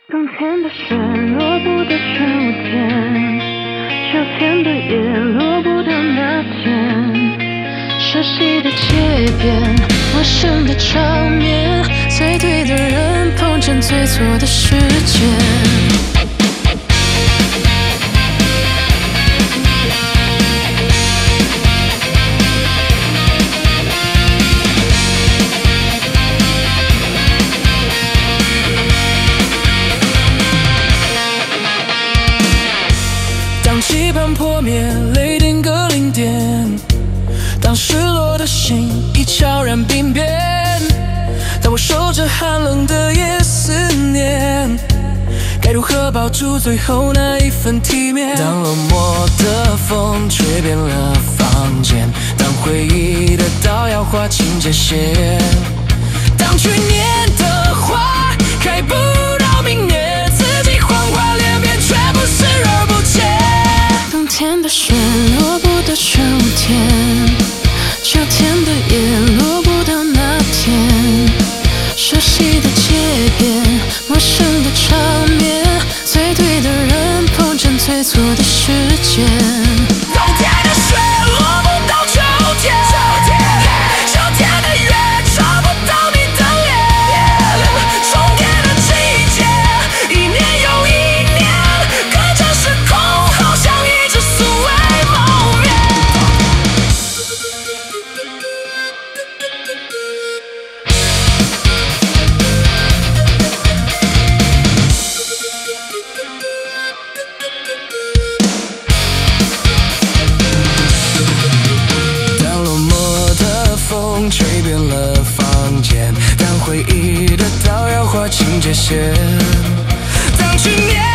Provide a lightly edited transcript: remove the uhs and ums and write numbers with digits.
冬天的雪落不到春天，秋天的叶落不到那天。熟悉的街边，陌生的场面，最对的人碰见最错的时间。当期盼破灭，泪点个零点，当失落的心已悄然病变，当我守着寒冷的夜思念，该如何保住最后那一份体面？当落寞的风吹遍了房间，当回忆的刀要划清界限，当去年的花开不到明年，自己谎话连篇，却不视而不见。冬天的雪落不到秋天，秋天的叶落不到那天。熟悉的街边，陌生的场面，最对的人碰见最错的时间。冬天的雪落不到秋天，秋天的月找不到你的脸，重叠的季节，一年又一年，隔着时空，好像一直素未谋面。当落寞的风吹遍了房间，当回忆的刀要划清界限，当去年